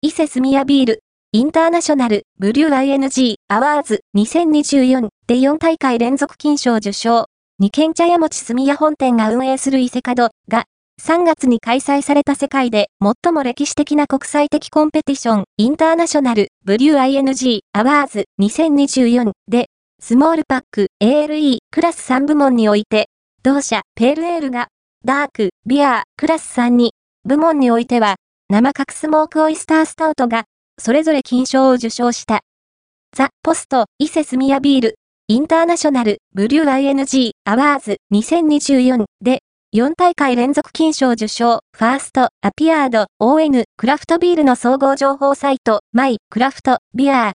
伊勢住屋ビール、インターナショナル、ブリュー ING アワーズ2024で4大会連続金賞受賞。二軒茶屋餅住屋本店が運営する伊勢門が、3月に開催された世界で最も歴史的な国際的コンペティション、インターナショナル、ブリュー ING アワーズ2024で、スモールパック ALE クラス3部門において、同社ペールエールが、ダークビアクラス3に、部門においては、生角スモークオイスタースタウトが、それぞれ金賞を受賞した。ザ・ポスト、伊勢住屋ビール、インターナショナル、ブリュー ING アワーズ2024で、4大会連続金賞受賞、ファースト、アピアード、ON、クラフトビールの総合情報サイト、マイ、クラフト、ビアー